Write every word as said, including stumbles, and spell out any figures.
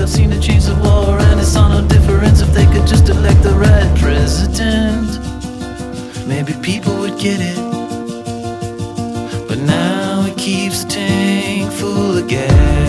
have seen the chains of war, and it saw no difference if they could just elect the right president. Maybe people would get it, but now it keeps the tank full of gas.